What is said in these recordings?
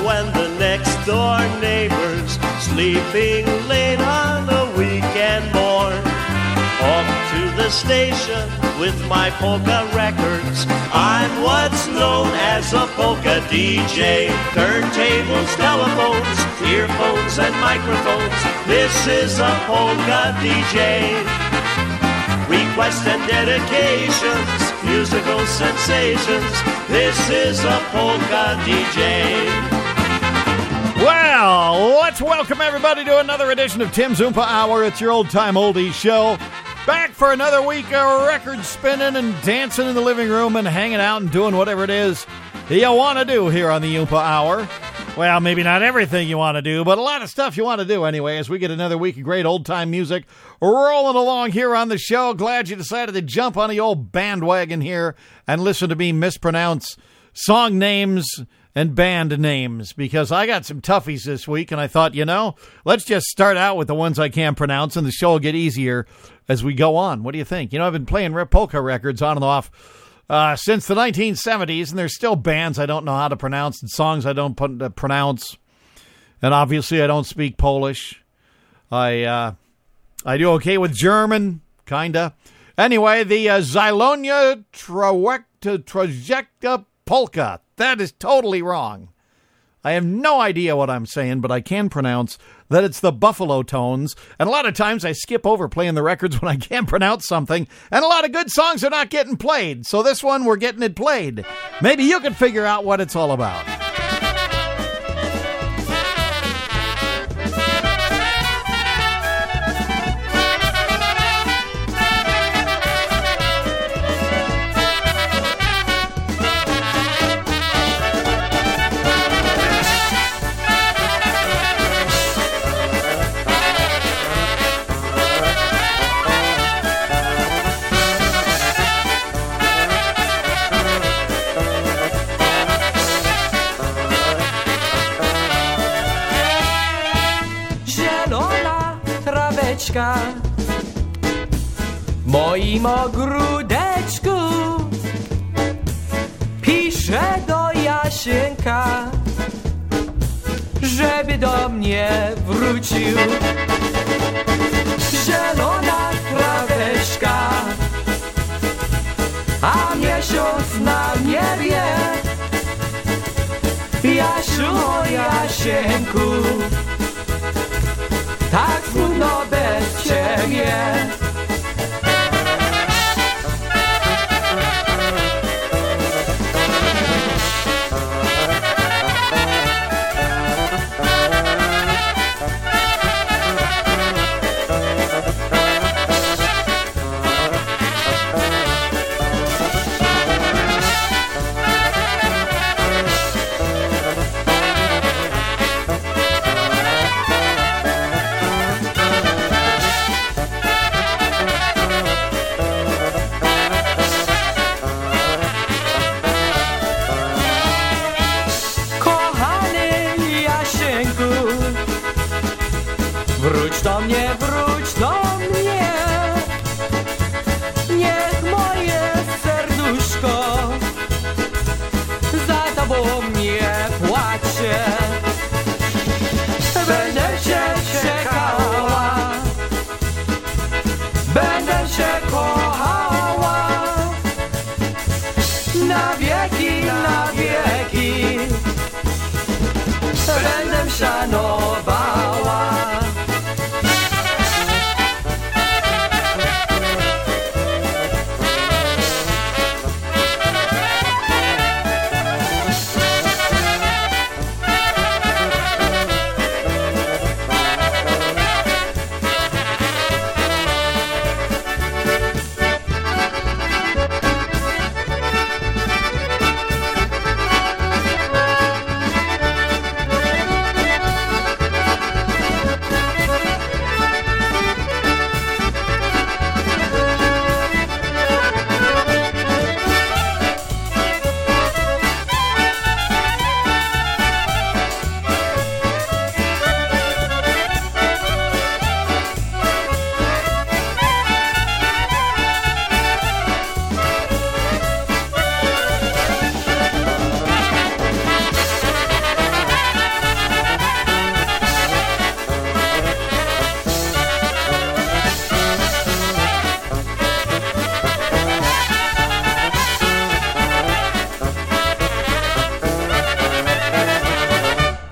when the next door neighbor's sleeping late on a weekend morn. Off to the station with my polka records. I'm what's known as a polka DJ. Turntables, telephones, earphones and microphones. This is a polka DJ. Requests and dedications, musical sensations. This is a polka DJ. Well, let's welcome everybody to another edition of Tim's Oompa Hour. It's your old-time oldies show. Back for another week of record spinning and dancing in the living room and hanging out and doing whatever it is you want to do here on the Oompa Hour. Well, maybe not everything you want to do, but a lot of stuff you want to do anyway as we get another week of great old-time music rolling along here on the show. Glad you decided to jump on the old bandwagon here and listen to me mispronounce song names and band names, because I got some toughies this week, and I thought, let's just start out with the ones I can pronounce, and the show will get easier as we go on. What do you think? I've been playing polka records on and off since the 1970s, and there's still bands I don't know how to pronounce and songs I don't pronounce. And obviously I don't speak Polish. I do okay with German, kinda. Anyway, the Zielona Trajecta Polka. That is totally wrong. I have no idea what I'm saying, but I can pronounce that it's the Buffalo Tones. And a lot of times I skip over playing the records when I can't pronounce something. And a lot of good songs are not getting played. So this one, we're getting it played. Maybe you can figure out what it's all about. W moim ogródeczku piszę do Jasienka, żeby do mnie wrócił. Zielona traweczka, a miesiąc na niebie. Jasiu, Jasieńku, tak smutno bez ciebie. Wróć do mnie, wróć do mnie. Niech moje serduszko za tobą nie płacze. Będę cię czekała, będę cię kochała. Na wieki, na wieki będę szanowała.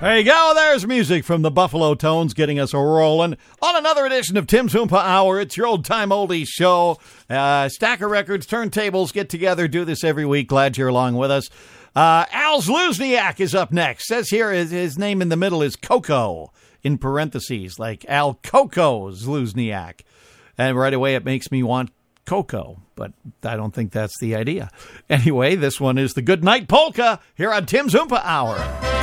There you go. There's music from the Buffalo Tones getting us rolling on another edition of Tim's Oompa Hour. It's your old-time oldies show. Stack of records, turntables, get together, do this every week. Glad you're along with us. Al Zluzniak is up next. Says here his name in the middle is Coco, in parentheses, like Al Coco Zluzniak. And right away it makes me want Coco, but I don't think that's the idea. Anyway, this one is the Good Night Polka here on Tim's Oompa Hour.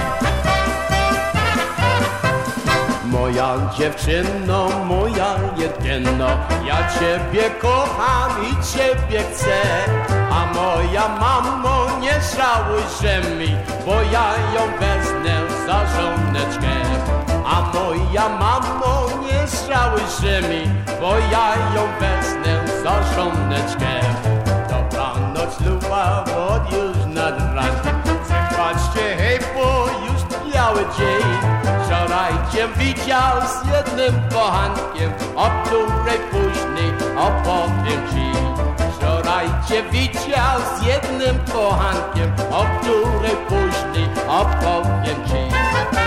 Moja dziewczyno, moja jedyno, ja ciebie kocham i ciebie chcę. A moja mamo, nie żałujże mi, bo ja ją wezmę za żoneczkę. A moja mamo, nie żałujże mi, bo ja ją wezmę za żoneczkę. Dobranoc, luba, bo już nad ranem. Patrzcie, hej, bo już biały dzień. Wczoraj cię widział z jednym kochankiem, o której później opowiem ci. Wczoraj cię widział z jednym kochankiem, o której później opowiem ci.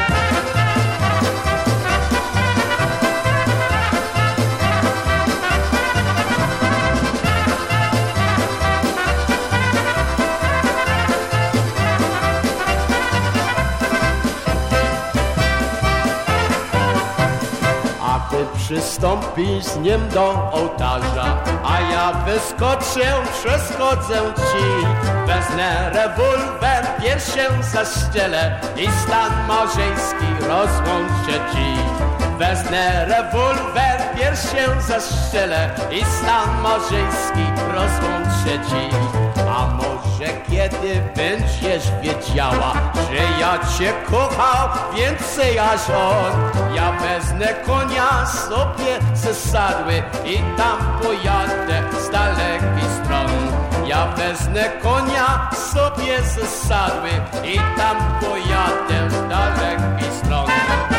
Przystąpisz z nim do ołtarza, a ja wyskoczę, przeskodzę ci. Wezmę rewolwer, piersię zaścielę i stan małżeński rozłączę ci. Wezmę rewolwer, piersię zaścielę i stan małżeński rozłączę ci. A może kiedy będziesz wiedziała, że ja cię kochał więcej aż on, ja wezmę konia sobie ze sadły i tam pojadę z dalekiej strony. Ja wezmę konia sobie ze sadły i tam pojadę z dalekiej strony.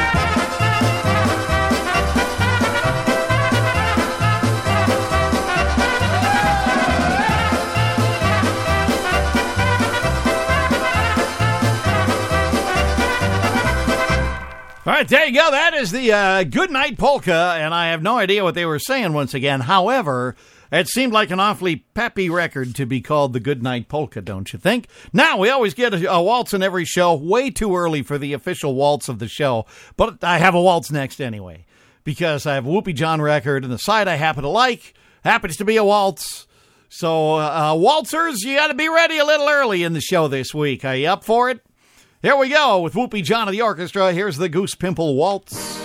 All right, there you go. That is the Good Night Polka, and I have no idea what they were saying once again. However, it seemed like an awfully peppy record to be called the Good Night Polka, don't you think? Now, we always get a waltz in every show, way too early for the official waltz of the show, but I have a waltz next anyway, because I have a Whoopi John record, and the side I happen to like happens to be a waltz. So, waltzers, you got to be ready a little early in the show this week. Are you up for it? Here we go with Whoopi John of the orchestra. Here's the Goose Pimple Waltz.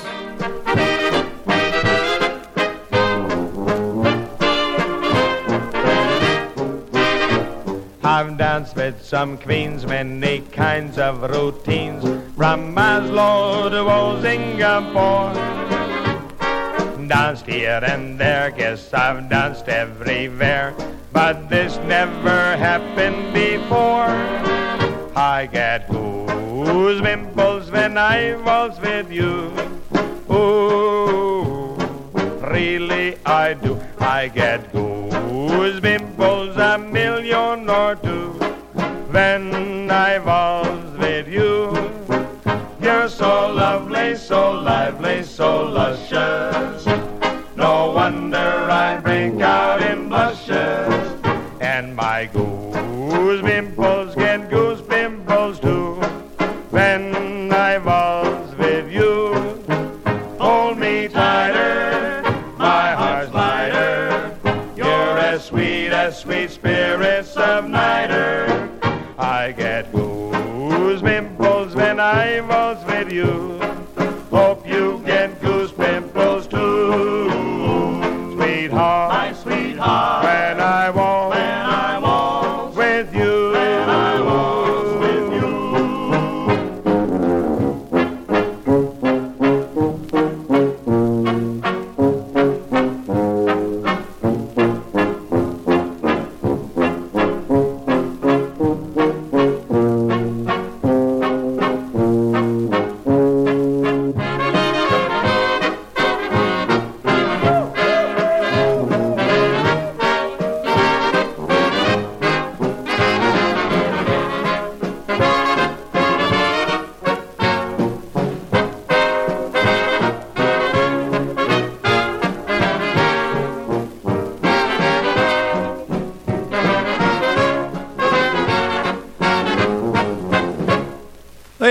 I've danced with some queens, many kinds of routines, from Maslow to old Singapore. Danced here and there, guess I've danced everywhere, but this never happened before. I get goose pimples when I waltz with you. Ooh, really I do. I get goose pimples a million or two when I waltz with you. You're so lovely, so lively, so luscious. No wonder I break out in blushes. And my goose pimples get goose pimples too when I waltz with you. Hold me tighter, my heart's lighter. You're as sweet spirits of nighter. I get goose pimples when I waltz with you. Hope you get goose pimples too, sweetheart. My sweetheart, when I waltz with you. When I waltz with you.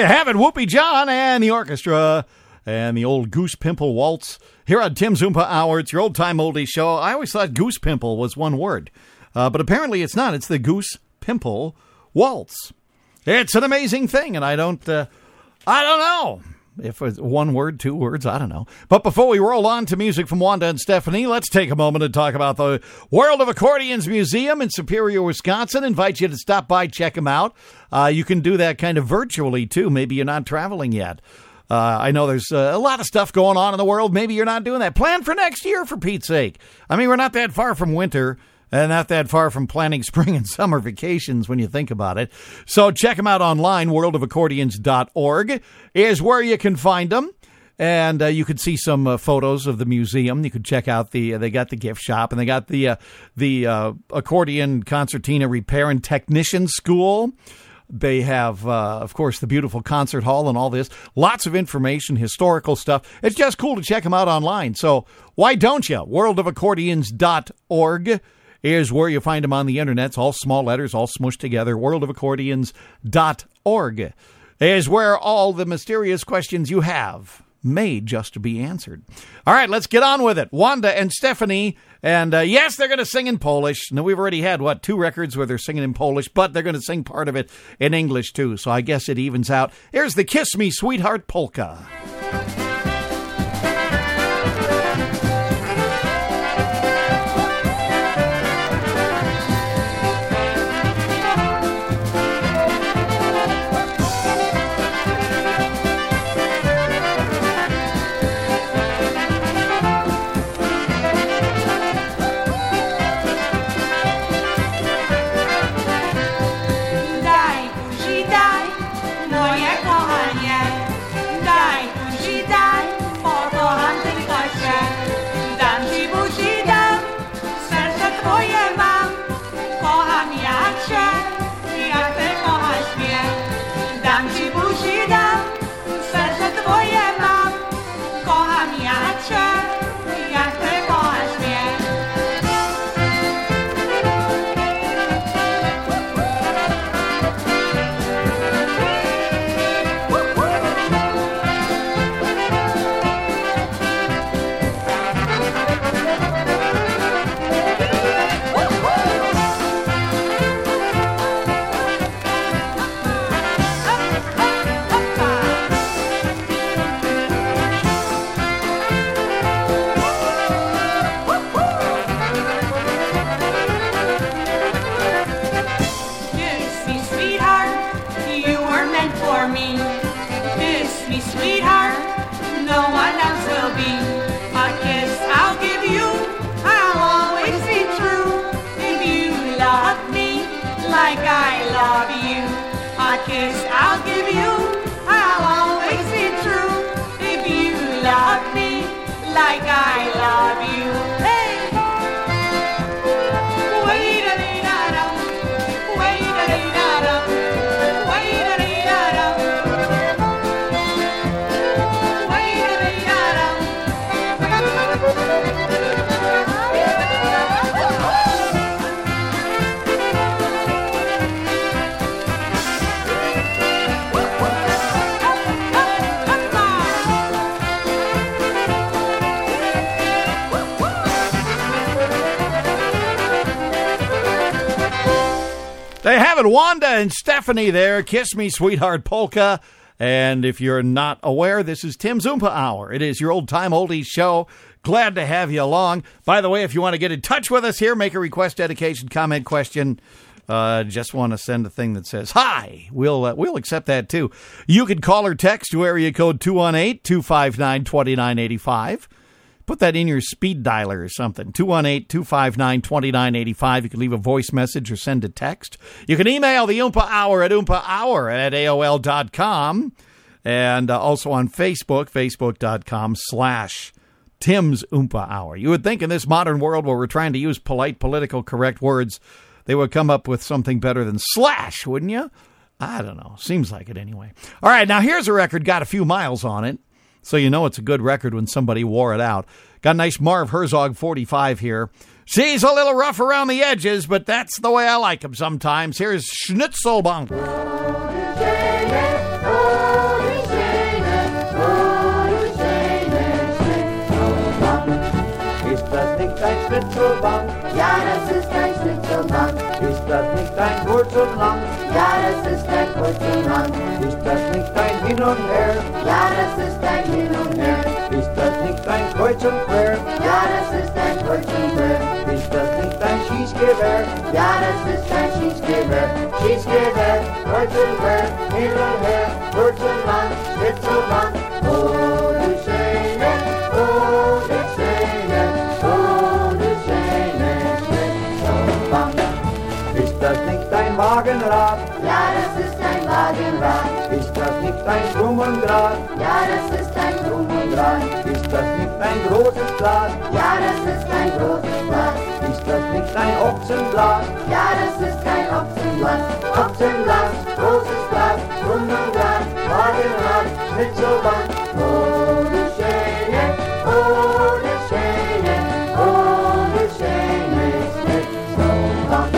you have it, Whoopie John and the orchestra and the old Goose Pimple Waltz here on Tim's Oompa Hour. It's your old-time oldie show. I always thought Goose Pimple was one word, but apparently it's not. It's the Goose Pimple Waltz. It's an amazing thing, and I don't know if it's one word, two words, I don't know. But before we roll on to music from Wanda and Stephanie, let's take a moment to talk about the World of Accordions Museum in Superior, Wisconsin. Invite you to stop by, check them out. You can do that kind of virtually, too. Maybe you're not traveling yet. I know there's a lot of stuff going on in the world. Maybe you're not doing that. Plan for next year, for Pete's sake. I mean, we're not that far from winter. And not that far from planning spring and summer vacations when you think about it. So check them out online. worldofaccordions.org is where you can find them. And you can see some photos of the museum. You can check out they got the gift shop, and they got the accordion concertina repair and technician school. They have, of course, the beautiful concert hall and all this. Lots of information, historical stuff. It's just cool to check them out online. So why don't you? worldofaccordions.org is where you find them on the internet. It's all small letters, all smushed together. worldofaccordions.org is where all the mysterious questions you have may just be answered. All right, let's get on with it. Wanda and Stephanie, and yes, they're going to sing in Polish. Now, we've already had, 2 records where they're singing in Polish, but they're going to sing part of it in English, too. So I guess it evens out. Here's the Kiss Me, Sweetheart polka. They have it, Wanda and Stephanie there, Kiss Me, Sweetheart polka. And if you're not aware, this is Tim's Oompa Hour. It is your old-time oldies show. Glad to have you along. By the way, if you want to get in touch with us here, make a request, dedication, comment, question, just want to send a thing that says, hi, we'll accept that too. You can call or text to area code 218-259-2985. Put that in your speed dialer or something. 218-259-2985. You can leave a voice message or send a text. You can email the Oompa Hour at oompahour@aol.com. And also on Facebook, facebook.com/Tim's Oompa Hour. You would think in this modern world where we're trying to use polite, political, correct words, they would come up with something better than slash, wouldn't you? I don't know. Seems like it anyway. All right, now here's a record, got a few miles on it. So you know it's a good record when somebody wore it out. Got a nice Marv Herzog 45 here. She's a little rough around the edges, but that's the way I like them sometimes. Here's Schnitzelbank. Schnitzelbank? Ja, das ist ein Schnitzelbank. Ist das nicht ein kurz und lang? Ja, das ist ein kurz und lang. Ist das nicht ein Hin und Her? Ja, das ist ein Hin und Her. Ist das nicht ein Kreuz und Quer? Ja, das ist ein Kreuz und Quer. Ist das nicht ein Schießgewehr? Ja, das ist ein Schießgewehr. Schießgewehr, Kreuz und Quer, hin und her, kurz und lang, Schnitzelbank. Oh, du schöne, oh, du schöne, oh, du schöne Schnitzelbank. Ist das nicht ein Wagenrad? Ja, das ist ein Wagenrad. Ist das nicht ein Blumendraht? Ja, das ist ein Blumendraht. Ist das nicht ein großes Glas? Ja, das ist ein großes Glas. Ist das nicht ein Ochsenblas? Ja, das ist ein Ochsenblas. Ochsenblas, großes Glas, Blumendraht, Wagenrad, Schnitzelbank. Oh, du schöne, oh, du schöne, oh, du schöne Schnitzelbank.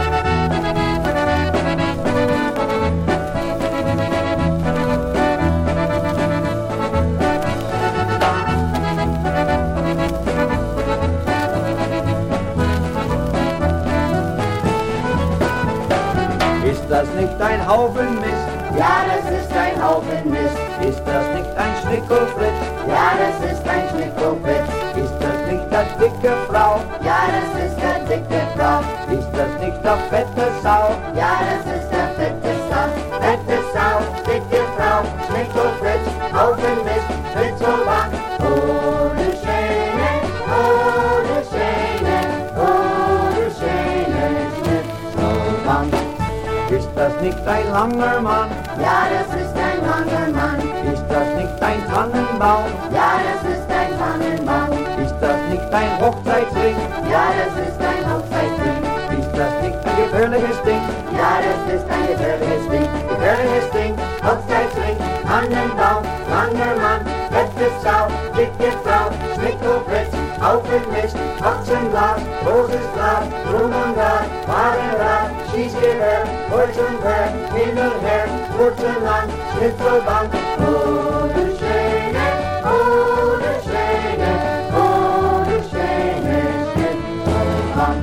Ist das nicht ein Haufen Mist? Ja, das ist ein Haufen Mist. Ist das nicht ein Schnickelfritz? Ja, das ist ein Schnickelfritz. Ist das nicht eine dicke Frau? Ja, das ist eine dicke Frau. Ist das nicht eine fette Sau? Ja, das ist eine fette Sau. Fette Sau, dicke Frau, Schnickelfritz, Haufen Mist, Schnitzelbank. Oh, du schöne, oh, du schöne, oh, du schöne Schnitzelbank. Ist das nicht ein langer Mann? Ja, das ist ein langer Mann. Ist das nicht ein Tannenbaum? Ja, das ist ein Tannenbaum. Ist das nicht ein Hochzeitsring? Ja, das ist ein Hochzeitsring. Ist das nicht ein gefährliches Ding? Ja, das ist ein gefährliches Ding. Gefährliches Ding, Hochzeitsring, Tannenbaum, langer Mann, fette Sau, dicke Frau, Schnickelfritz, Haufen Mist, Ochsenblas, großes Glas, Blumenrad, Wagenrad, Schießgewehr, Kreuz und Quer, hin und her, kurz und lang, Schnitzelbank. Oh, du schöne, oh, du schöne, oh, du schöne Schnitzelbank.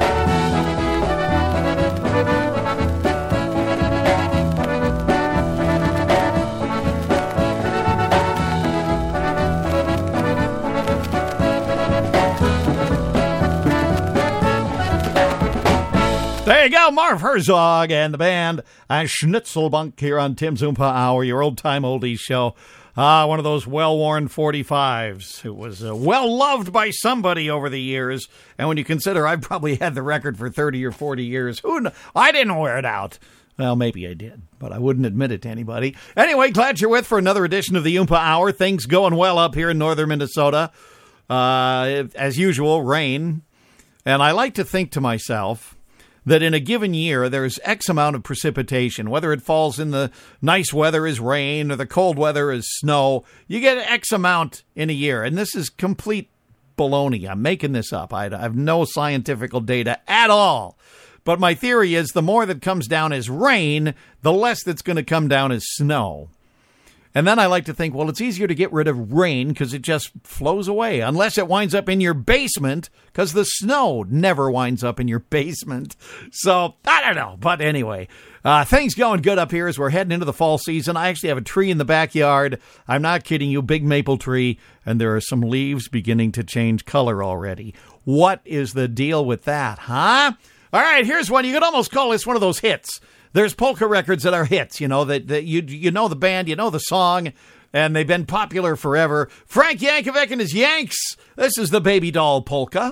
There you go, Marv Herzog and the band Schnitzelbank here on Tim's Oompa Hour, your old-time oldies show. One of those well-worn 45s. It was well-loved by somebody over the years, and when you consider I've probably had the record for 30 or 40 years, I didn't wear it out. Well, maybe I did, but I wouldn't admit it to anybody. Anyway, glad you're with for another edition of the Oompa Hour. Things going well up here in northern Minnesota. As usual, rain. And I like to think to myself that in a given year, there's X amount of precipitation, whether it falls in the nice weather as rain or the cold weather as snow. You get X amount in a year, and this is complete baloney. I'm making this up. I have no scientific data at all. But my theory is the more that comes down as rain, the less that's going to come down as snow. And then I like to think, well, it's easier to get rid of rain because it just flows away, unless it winds up in your basement, because the snow never winds up in your basement. So, I don't know. But anyway, things going good up here as we're heading into the fall season. I actually have a tree in the backyard. I'm not kidding you, big maple tree, and there are some leaves beginning to change color already. What is the deal with that, huh? All right, here's one. You could almost call this one of those hits. There's polka records that are hits, you know, that you know the band, you know the song, and they've been popular forever. Frank Yankovic and his Yanks. This is the Baby Doll Polka.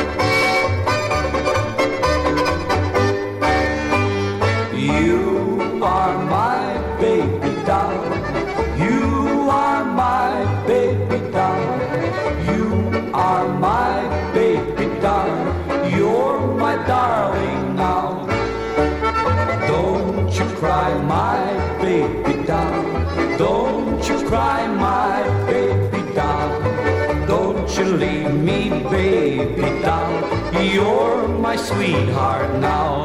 You you leave me, baby doll. You're my sweetheart now.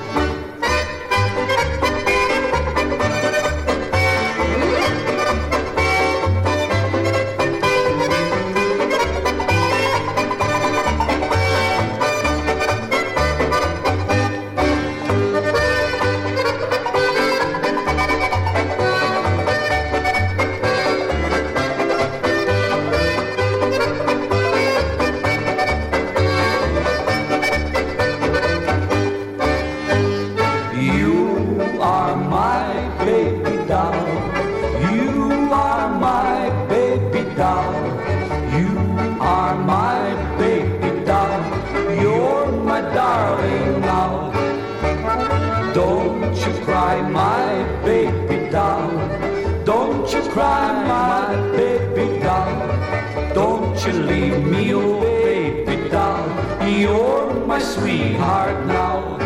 Sweetheart now.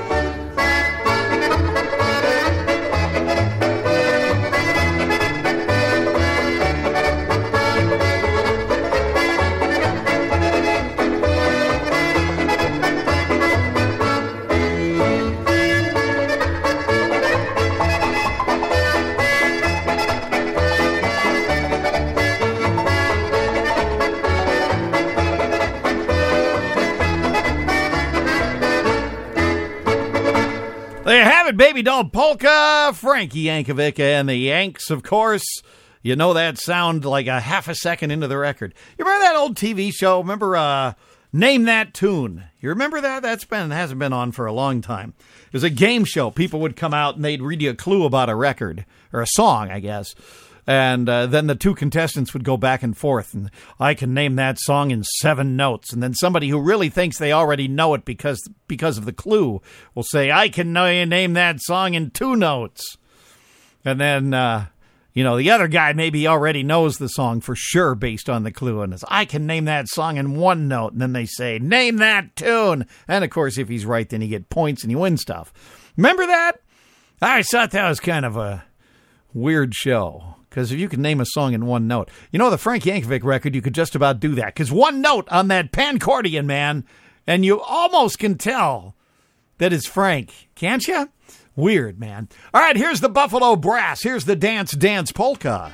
There you have it, Baby Doll Polka, Frankie Yankovic and the Yanks, of course. You know that sound like a half a second into the record. You remember that old TV show? Remember Name That Tune? You remember that? Hasn't been on for a long time. It was a game show. People would come out and they'd read you a clue about a record, or a song, I guess. And then the two contestants would go back and forth, and I can name that song in 7 notes. And then somebody who really thinks they already know it because of the clue will say, I can name that song in 2 notes. And then, the other guy maybe already knows the song for sure based on the clue, and I can name that song in 1 note. And then they say, name that tune. And, of course, if he's right, then he gets points and he wins stuff. Remember that? I thought that was kind of a weird show. Because if you could name a song in 1 note. You know, the Frank Yankovic record, you could just about do that. Because 1 note on that pancordion, man, and you almost can tell that it's Frank. Can't you? Weird, man. All right, here's the Buffalo Brass. Here's the Dance Dance Polka.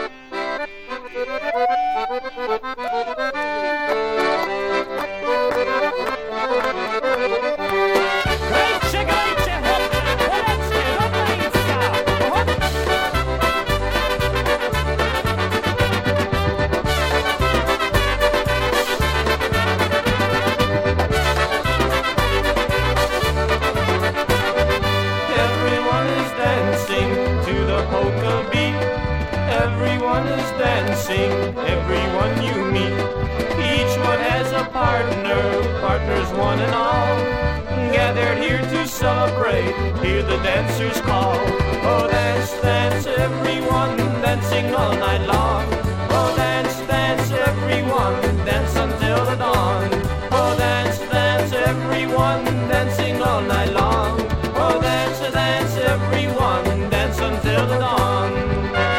Everyone you meet, each one has a partners one and all, gathered here to celebrate, hear the dancers call. Oh, dance, dance, everyone, dancing all night long. Oh, dance, dance, everyone, dance until the dawn. Oh, dance, dance, everyone, dancing all night long. Oh, dance, dance, everyone, dance until the dawn.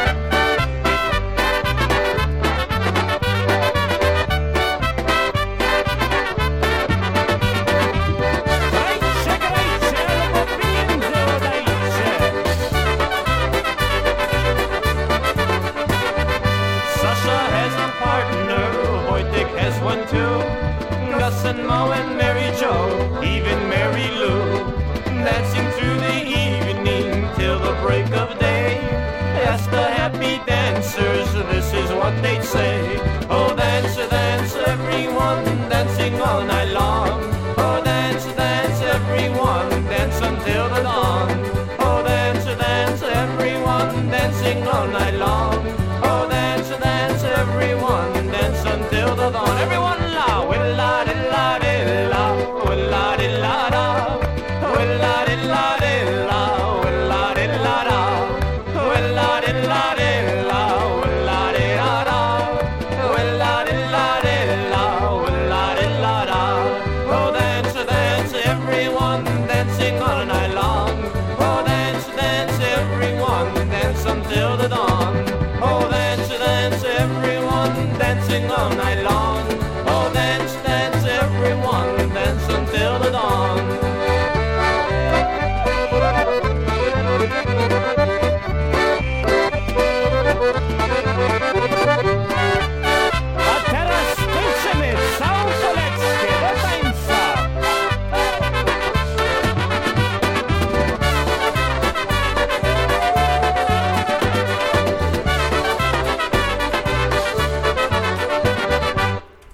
And Mo and Mary Jo, even Mary Lou, dancing through the evening till the break of day. Ask the happy dancers, this is what they'd say. Oh, dance, dance, everyone, dancing all night long. Oh, dance, dance, everyone, dance until the dawn. Oh, dance, dance, everyone, dancing all night long. Oh, dance, dance, everyone, dance until the dawn. Everyone la, will la, la, la, will la, la, la, will la, la, la, will la, la, la, will la, la, la, will la, la, la, will la, la, la, will la, la, la. Oh, dance, dance, everyone, dancing all night long. Oh, dance, dance, everyone, dance until the dawn. Oh, dance, dance, everyone, dancing all night long.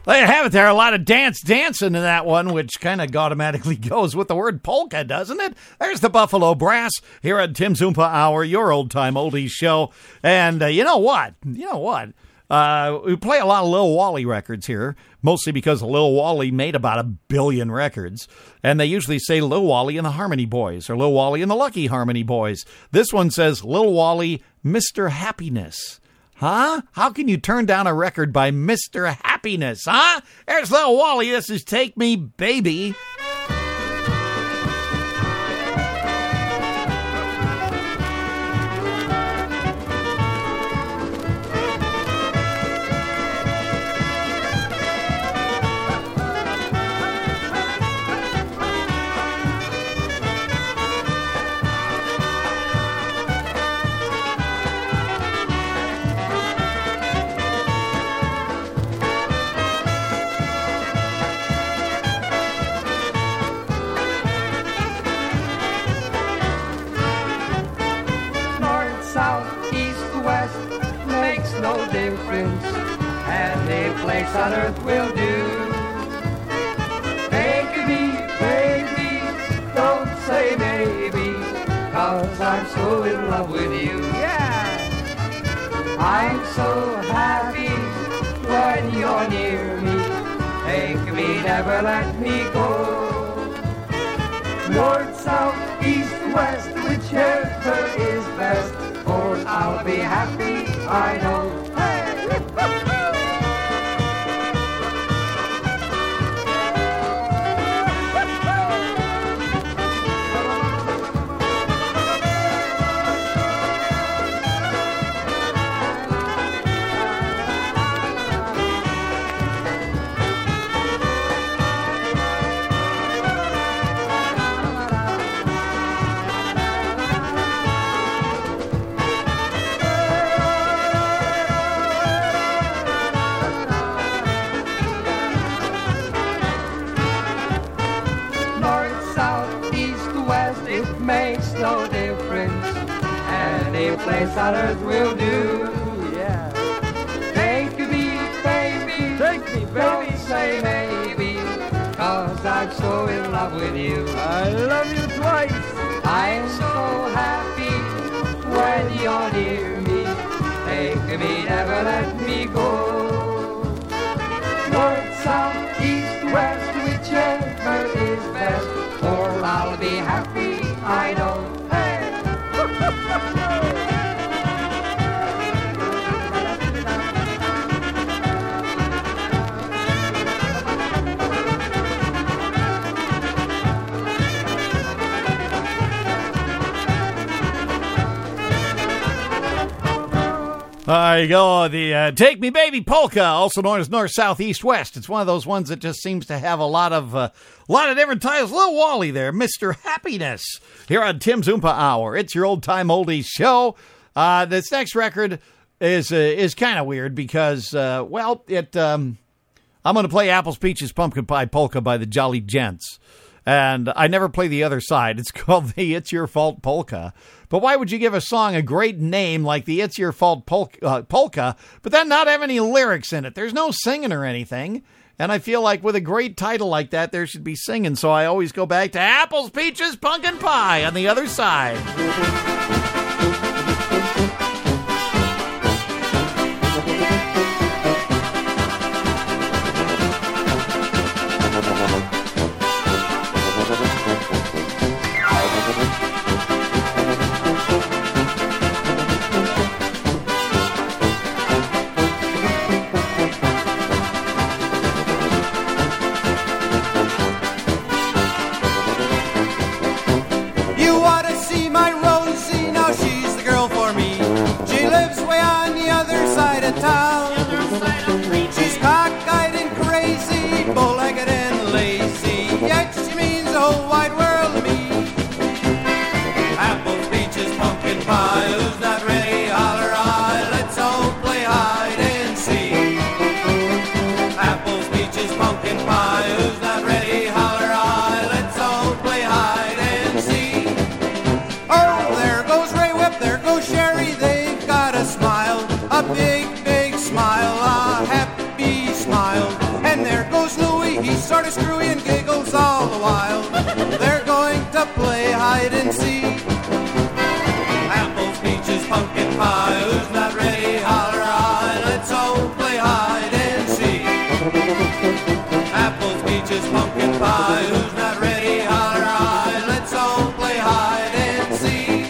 There you have it there. A lot of dancing in that one, which kind of automatically goes with the word polka, doesn't it? There's the Buffalo Brass here at Tim's Oompa Hour, your old-time oldies show. And you know what? We play a lot of Lil Wally records here, mostly because Lil Wally made about 1 billion records. And they usually say Lil Wally and the Harmony Boys, or Lil Wally and the Lucky Harmony Boys. This one says Lil Wally, Mr. Happiness. Huh? How can you turn down a record by Mr. Happiness, huh? There's Lil Wally. This is Take Me Baby. On earth will do. Take me, baby, don't say maybe, 'cause I'm so in love with you. Yeah. I'm so happy when you're near me. Take me, never let me go. North, south, east, west, whichever is best, for I'll be happy, I know. Hey. Place on earth will do. Yeah. Take me, baby. Take me, baby. Don't say maybe, 'cause I'm so in love with you. I love you twice. I'm so happy when you're near me. Take me, never let me go. North, south, east, west, whichever is best, or I'll be happy, I know. Hey. There you go, the Take Me Baby Polka, also known as North, South, East, West. It's one of those ones that just seems to have a lot of different titles. Lil Wally there, Mr. Happiness, here on Tim's Oompa Hour. It's your old-time oldies show. This next record is kind of weird because, I'm going to play Apples, Peaches, Pumpkin Pie Polka by the Jolly Gents. And I never play the other side. It's called the It's Your Fault Polka. But why would you give a song a great name like the It's Your Fault Polka, but then not have any lyrics in it? There's no singing or anything. And I feel like with a great title like that, there should be singing. So I always go back to Apples, Peaches, Pumpkin Pie on the other side. sort of screwy and giggles all the while. They're going to play hide and seek. Apples, peaches, pumpkin pie, who's not ready, holler high, let's all play hide and seek. Apples, peaches, pumpkin pie, who's not ready, holler high, let's all play hide and seek.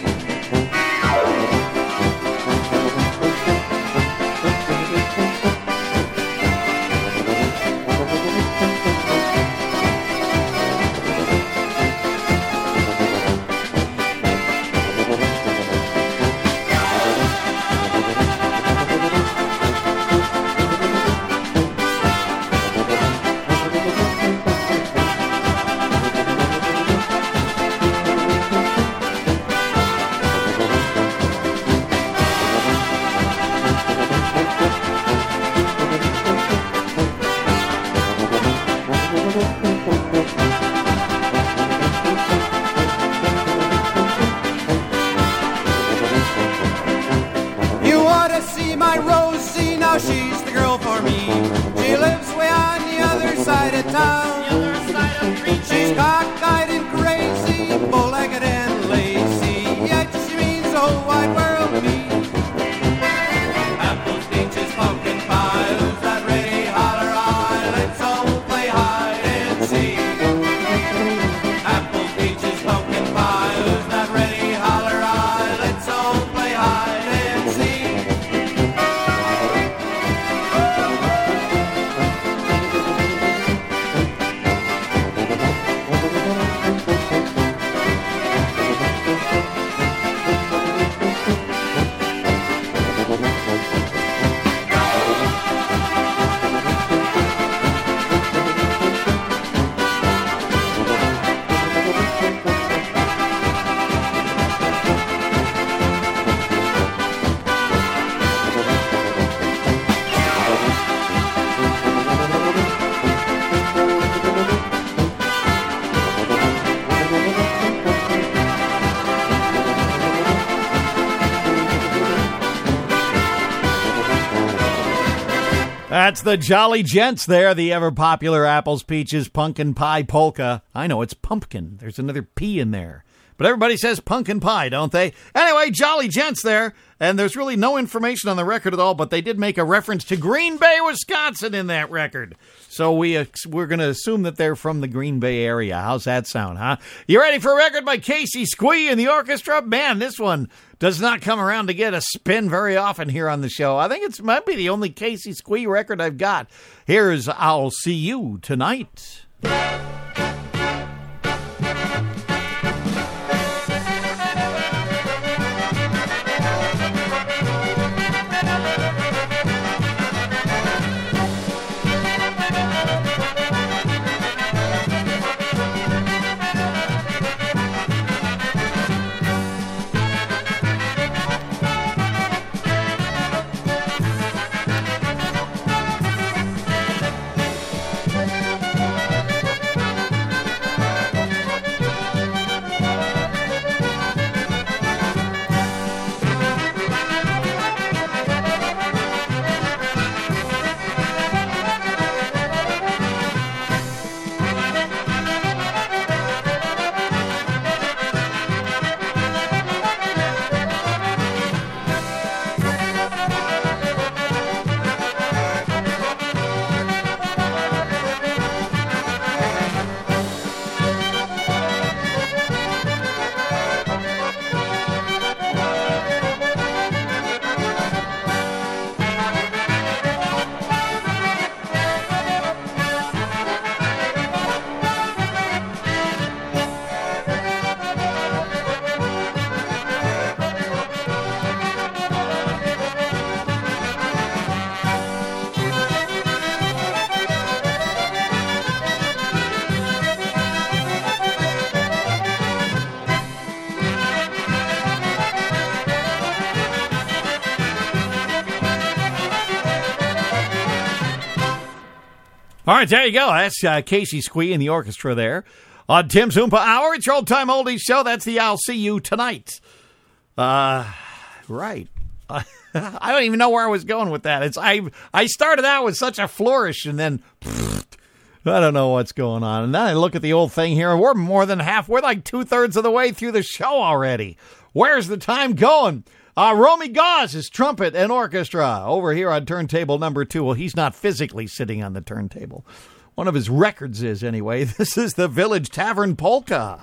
You ought to see my Rosie, now she's the girl for me. She lives way on the other side of town. She's cockeyed and crazy, bull-legged and lazy, yet she means the whole wide world to me. Apples, peaches, pumpkin pie, who's not ready, holler high, let's all play hide and seek. Apples, peaches, pumpkin pie, who's not ready, holler high, let's all play hide and seek. That's the Jolly Gents there, the ever-popular Apples, Peaches, Pumpkin Pie Polka. I know, it's pumpkin. There's another P in there. But everybody says pumpkin pie, don't they? Anyway, Jolly Gents there, and there's really no information on the record at all, but they did make a reference to Green Bay, Wisconsin in that record. So we're going to assume that they're from the Green Bay area. How's that sound, huh? You ready for a record by Casey Squee and the orchestra? Man, this one does not come around to get a spin very often here on the show. I think it might be the only Casey Squee record I've got. Here's I'll See You Tonight. All right, there you go. That's Casey Squee and the orchestra there. On Tim's Oompa Hour, it's your old-time oldies show. That's the I'll See You Tonight. Right. I don't even know where I was going with that. I started out with such a flourish, and then I don't know what's going on. And then I look at the old thing here, and we're more than half. We're like 2/3 of the way through the show already. Where's the time going? Romy Gauze is trumpet and orchestra over here on turntable number 2. Well, he's not physically sitting on the turntable. One of his records is, anyway. This is the Village Tavern Polka.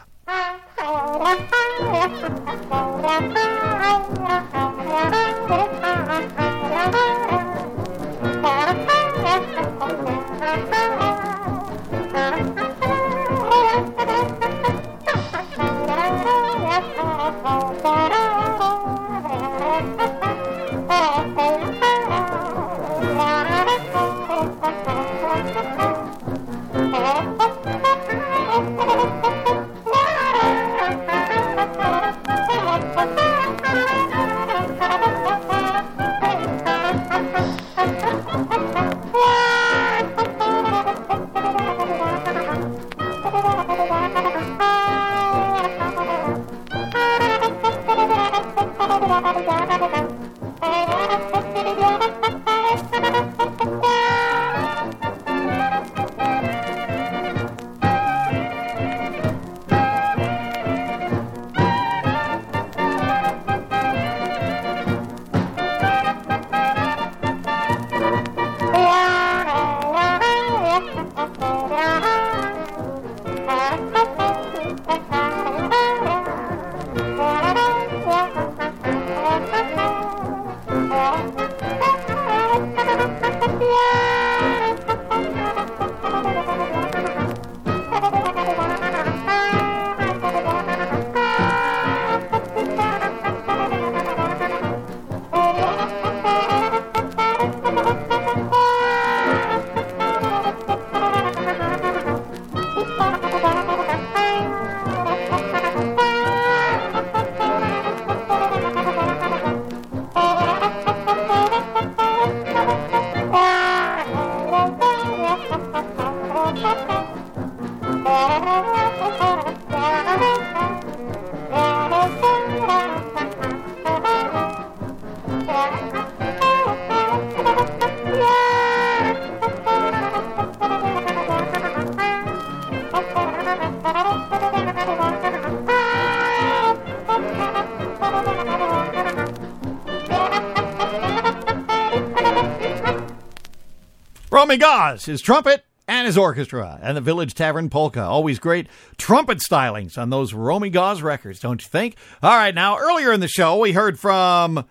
Romy Gauze, his trumpet and his orchestra, and the Village Tavern Polka. Always great trumpet stylings on those Romy Gauze records, don't you think? All right, now, earlier in the show, we heard from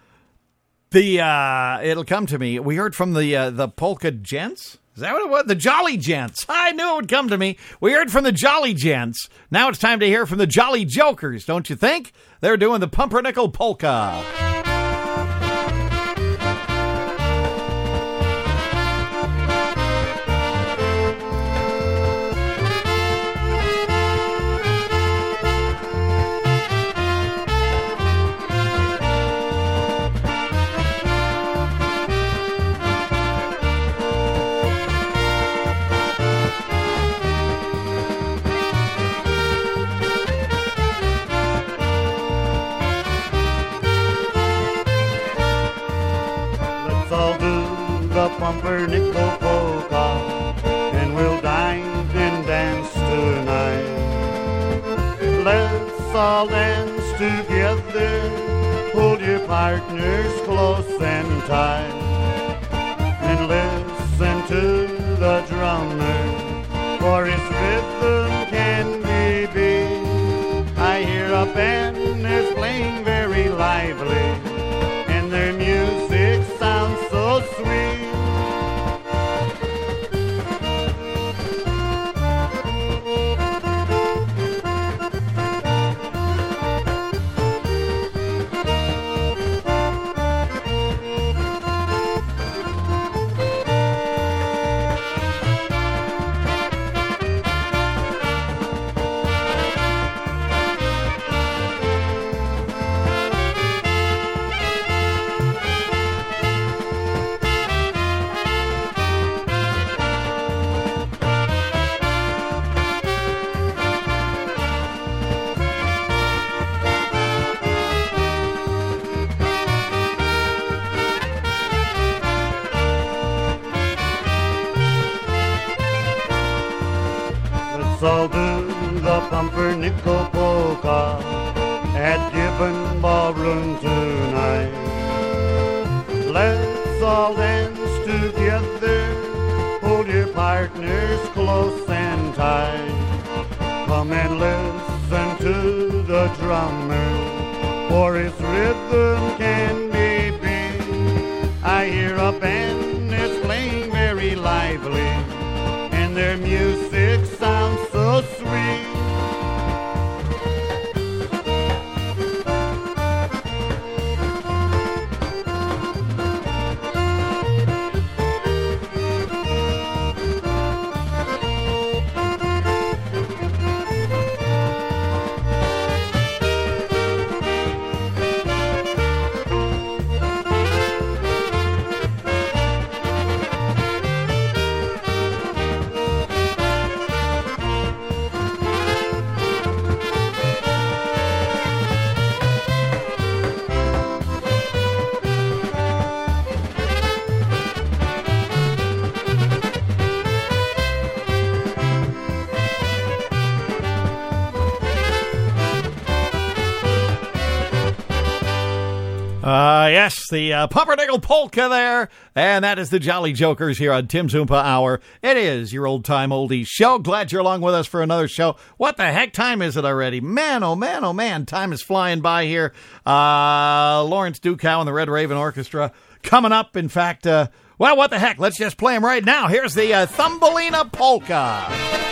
the, it'll come to me, we heard from the Polka Gents? Is that what it was? The Jolly Gents. I knew it would come to me. We heard from the Jolly Gents. Now it's time to hear from the Jolly Jokers, don't you think? They're doing the Pumpernickel Polka. Pumpernickel polka, and we'll dine and dance tonight. Let's all dance together, hold your partners close and tight, and listen to the drummer, for his rhythm can be big. I hear a band is playing very lively, and their music sounds so sweet. all do the pumpernickel polka at Gibbon Ballroom tonight. Let's all dance together, hold your partners close and tight. Come and listen to the drummer, for his rhythm can be beat. I hear a band that's playing very lively, and their music sounds so sweet. Yes, the Pumpernickel Polka there, and that is the Jolly Jokers here on Tim's Oompa Hour. It is your old-time oldies show. Glad you're along with us for another show. What the heck time is it already? Man, oh man, time is flying by here. Lawrence Dukow and the Red Raven Orchestra coming up. In fact, well, what the heck? Let's just play them right now. Here's the Thumbelina Polka.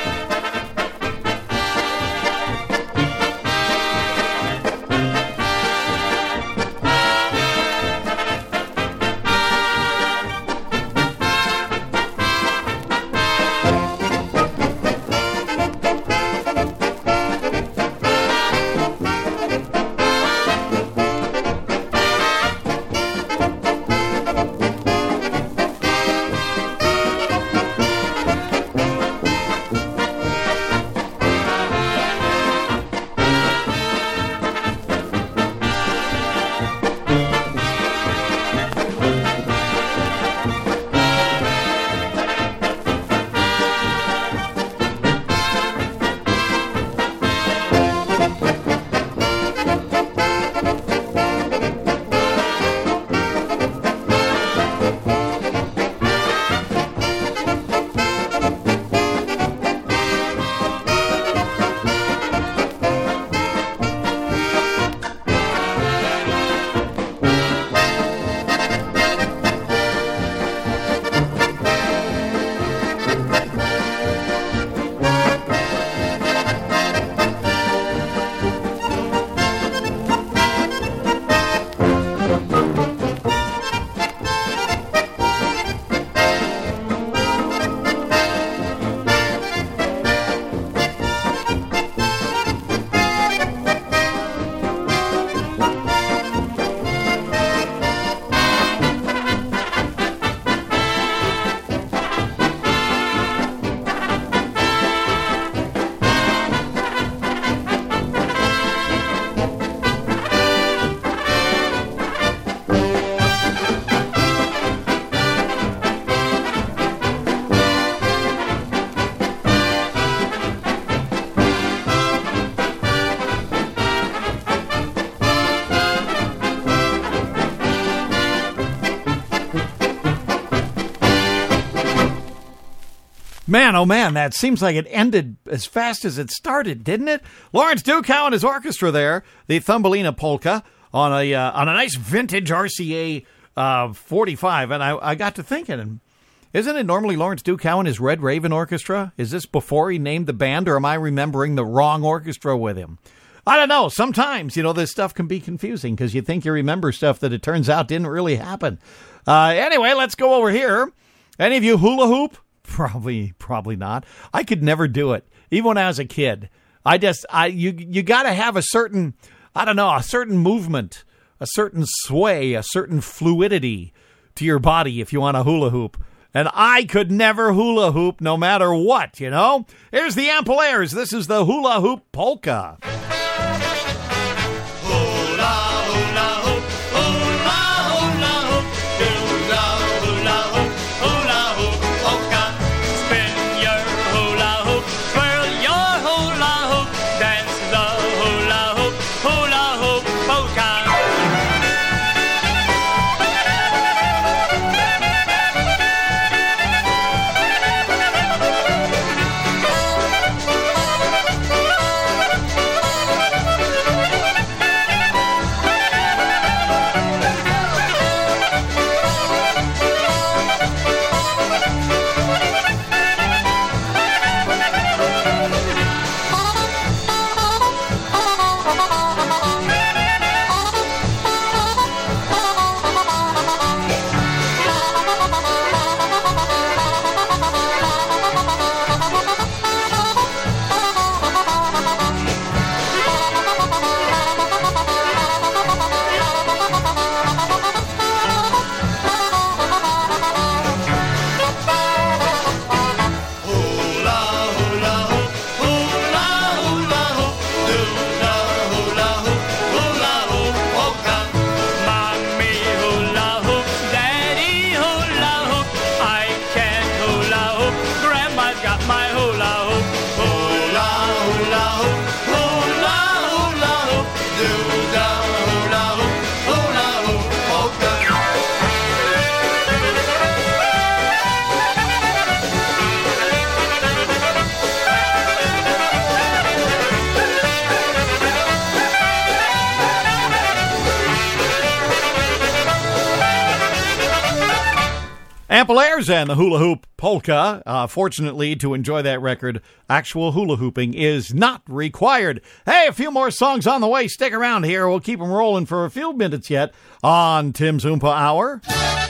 Man, oh man, that seems like it ended as fast as it started, didn't it? Lawrence Dukow and his orchestra there, the Thumbelina Polka, on a nice vintage RCA 45. And I got to thinking, isn't it normally Lawrence Dukow and his Red Raven Orchestra? Is this before he named the band, or am I remembering the wrong orchestra with him? I don't know. Sometimes, this stuff can be confusing because you think you remember stuff that it turns out didn't really happen. Anyway, let's go over here. Any of you hula hoop? Probably not. I could never do it, even when I was a kid. You got to have a certain, a certain movement, a certain sway, a certain fluidity to your body if you want to hula hoop. And I could never hula hoop no matter what, Here's the Ampolaires. This is the Hula Hoop Polka. You're Capillaires and the Hula Hoop Polka. Fortunately, to enjoy that record, actual hula hooping is not required. Hey, a few more songs on the way. Stick around here. We'll keep them rolling for a few minutes yet on Tim's Oompa Hour.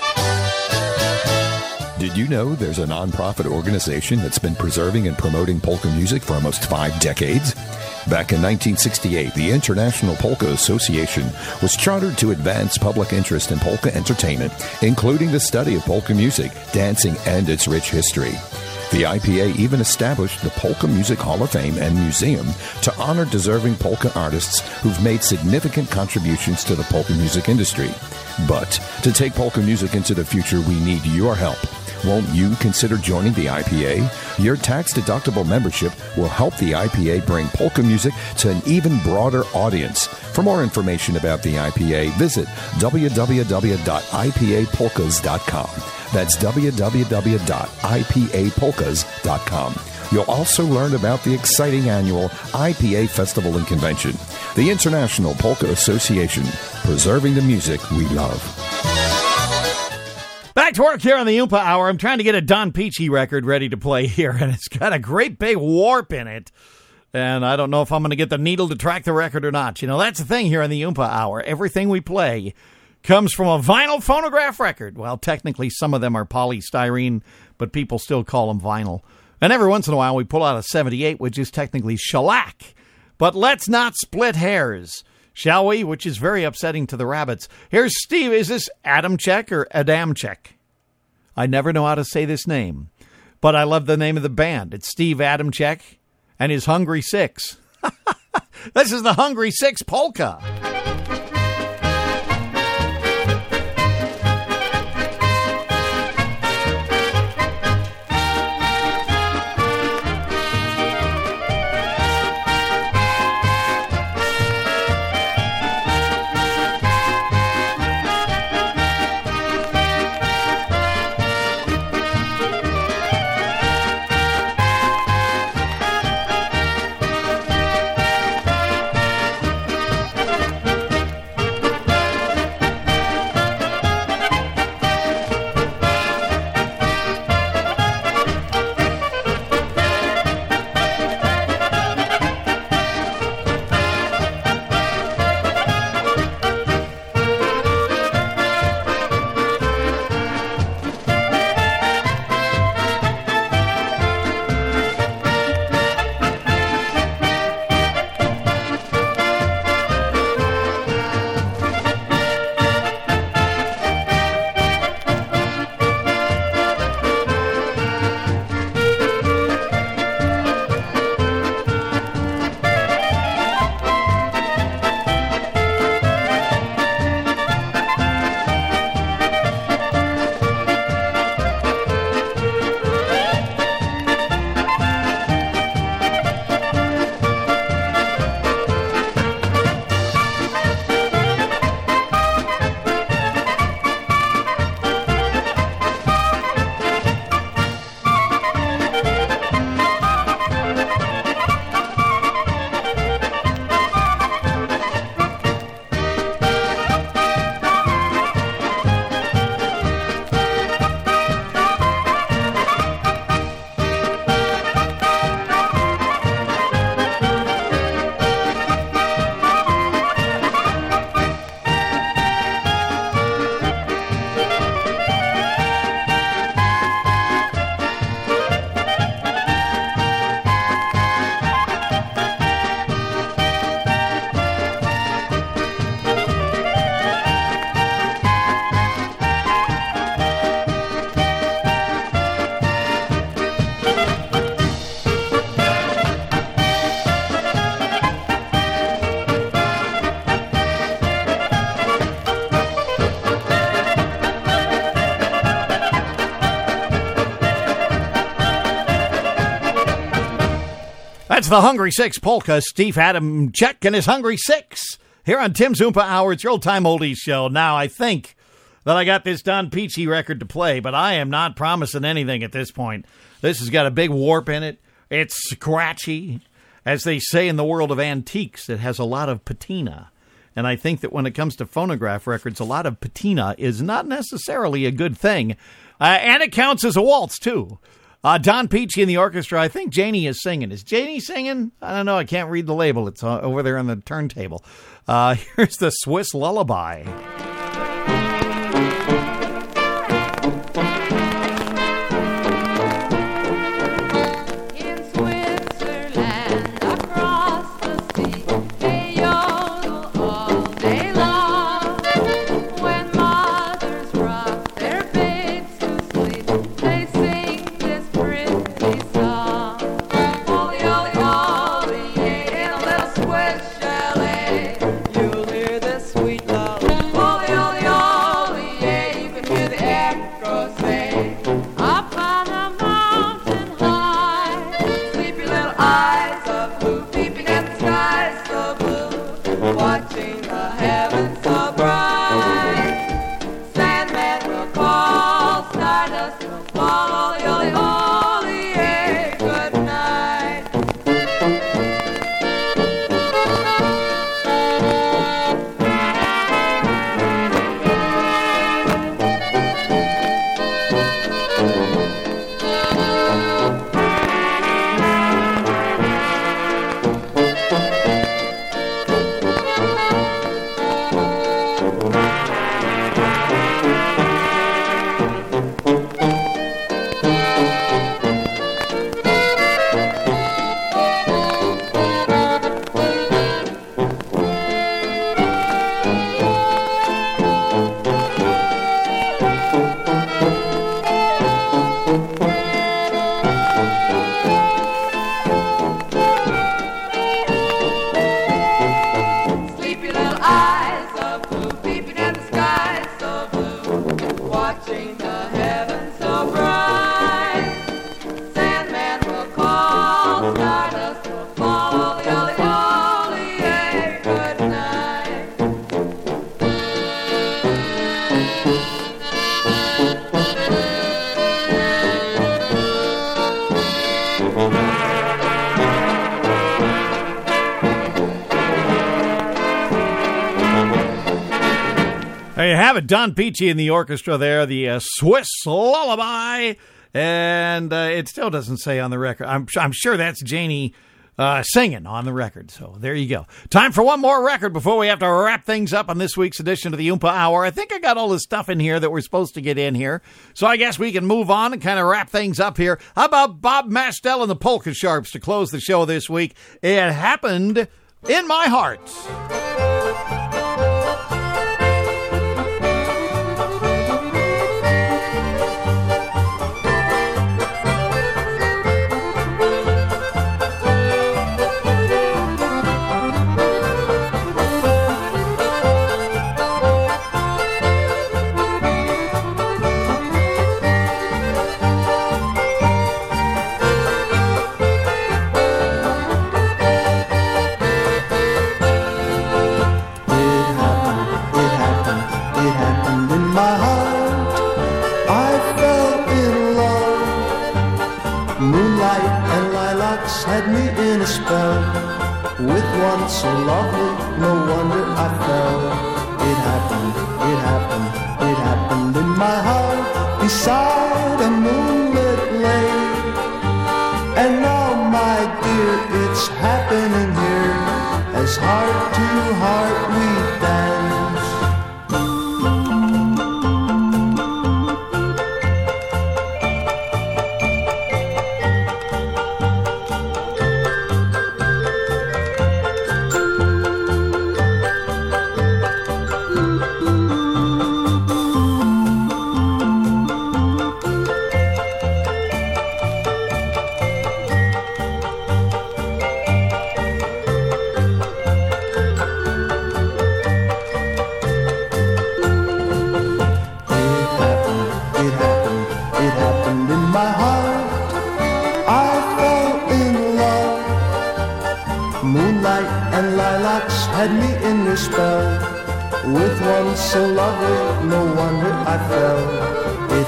Did you know there's a nonprofit organization that's been preserving and promoting polka music for almost 5 decades? Back in 1968, the International Polka Association was chartered to advance public interest in polka entertainment, including the study of polka music, dancing, and its rich history. The IPA even established the Polka Music Hall of Fame and Museum to honor deserving polka artists who've made significant contributions to the polka music industry. But to take polka music into the future, we need your help. Won't you consider joining the IPA? Your tax-deductible membership will help the IPA bring polka music to an even broader audience. For more information about the IPA, visit www.ipapolkas.com. That's www.ipapolkas.com. You'll also learn about the exciting annual IPA Festival and Convention. The International Polka Association, preserving the music we love. Back to work here on the Oompa Hour. I'm trying to get a Don Peachy record ready to play here, and it's got a great big warp in it. And I don't know if I'm going to get the needle to track the record or not. You know, that's the thing here on the Oompa Hour. Everything we play comes from a vinyl phonograph record. Well, technically, some of them are polystyrene, but people still call them vinyl. And every once in a while, we pull out a 78, which is technically shellac. But let's not split hairs, shall we? Which is very upsetting to the rabbits. Here's Steve. Is this Adamczyk or Adamczyk? I never know how to say this name, but I love the name of the band. It's Steve Adamczyk and his Hungry Six. This is the Hungry Six Polka. That's the Hungry Six Polka, Steve Adamczyk and his Hungry Six. Here on Tim's Oompa Hour, it's your old-time oldies show. Now, I think that I got this Don Peachy record to play, but I am not promising anything at this point. This has got a big warp in it. It's scratchy. As they say in the world of antiques, it has a lot of patina. And I think that when it comes to phonograph records, a lot of patina is not necessarily a good thing. And it counts as a waltz, too. Don Peachy and the orchestra. I think Janie is singing. Is Janie singing? I don't know. I can't read the label. It's over there on the turntable. Here's the Swiss Lullaby. There you have it, Don Peachy and the orchestra there, the Swiss Lullaby, and it still doesn't say on the record. I'm sure that's Janie singing on the record, so there you go. Time for one more record before we have to wrap things up on this week's edition of the Oompa Hour. I think I got all the stuff in here that we're supposed to get in here, so I guess we can move on and kind of wrap things up here. How about Bob Mastel and the Polka Sharps to close the show this week? It happened in my heart. With one so lovely, no wonder I fell. It happened in my heart, beside a moonlit lake. And now, my dear, it's happening here, as heart to heart we dance. Had me in your spell. With one so lovely, no wonder I fell. It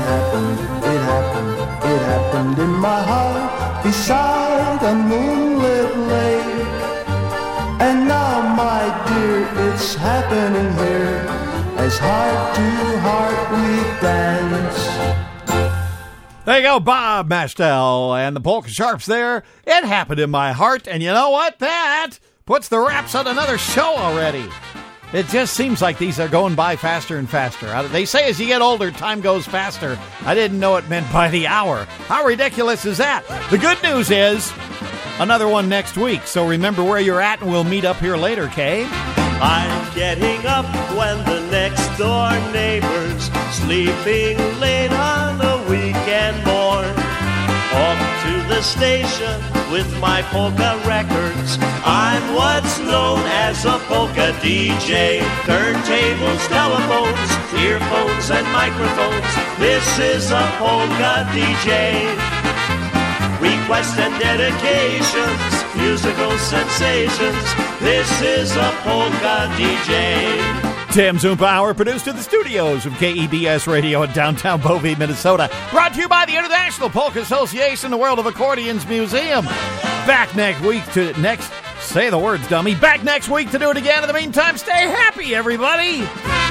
happened in my heart, beside a moonlit lake. And now, my dear, it's happening here. As heart to heart we dance. There you go, Bob Mastel and the Polka Sharps there. It happened in my heart, and you know what? That puts the wraps on another show already. It just seems like these are going by faster and faster. They say as you get older, time goes faster. I didn't know it meant by the hour. How ridiculous is that? The good news is another one next week, so remember where you're at, and we'll meet up here later, Kay? I'm getting up when the next door neighbor's sleeping late on a weekend morn. Off to the station with my polka records. I'm what's known as a polka DJ. Turntables, telephones, earphones, and microphones. This is a polka DJ. Requests and dedications, musical sensations. This is a polka DJ. Tim's Oompa Hour, produced in the studios of KEBS Radio in downtown Bovey, Minnesota. Brought to you by the International Polka Association, the World of Accordions Museum. Back next week to say the words, dummy. Back next week to do it again. In the meantime, stay happy, everybody.